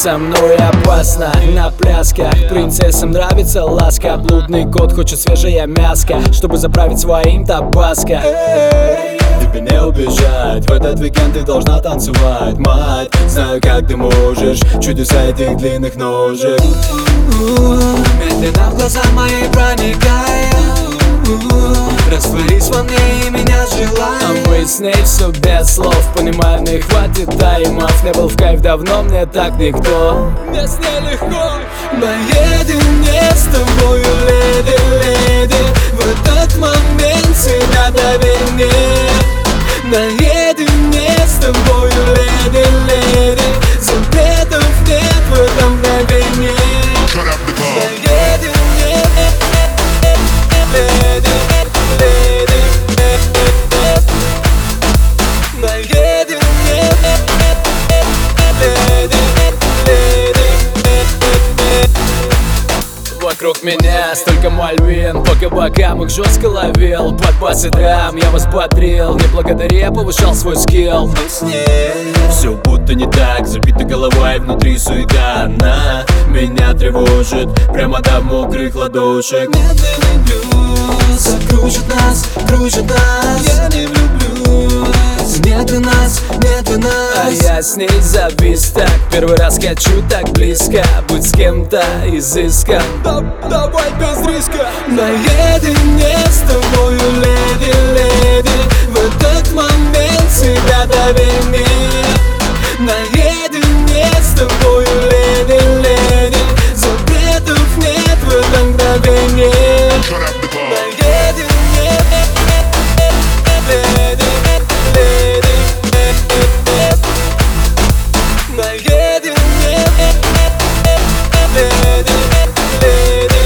со мной опасно. На плясках принцессам нравится ласка. Блудный кот хочет свежее мяско, чтобы заправить своим табаско. Тебе не убежать, в этот уикенд ты должна танцевать. Мать, знаю, как ты можешь, чудеса этих длинных ножек. Медленно в глаза мои проникай, растворись во мне и меня желай. А мы с ней все без слов, понимаю, не хватит таймов. Не был в кайф давно, мне так никто. Мне с ней легко. Наедине с тобою, леди, леди, в этот момент себя доверь мне. Наедине с тобою, леди, леди, запретов нет в этом мгновении. Наедине, леди, леди, наедине, леди, леди. Вокруг меня столько мальвин, по кабакам их жестко ловил. Под бас и драм я вас бодрил, не благодаря повышал свой скилл. Все будто не так, забита голова и внутри суета. Она меня тревожит, прямо до мокрых ладошек. Медленный блюз закружит нас, кружит нас. Я не влюблюсь, нету нас, нету нас. А я с ней завис так, первый раз хочу так близко. Будь с кем-то изыскан, давай без риска. Наедине с тобою, леди, леди, в этот момент себя доверь мне. Наедине с тобою, леди, леди, запретов нет в этом мгновении. Наедине, леди, леди, наедине, леди, леди.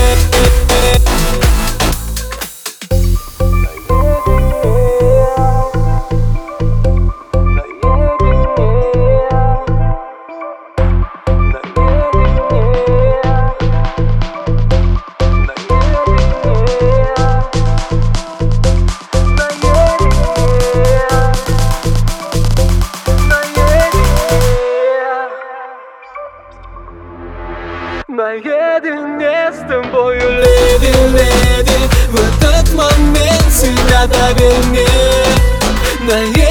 Наедине с тобою, леди, леди, в этот момент себя доверь мне.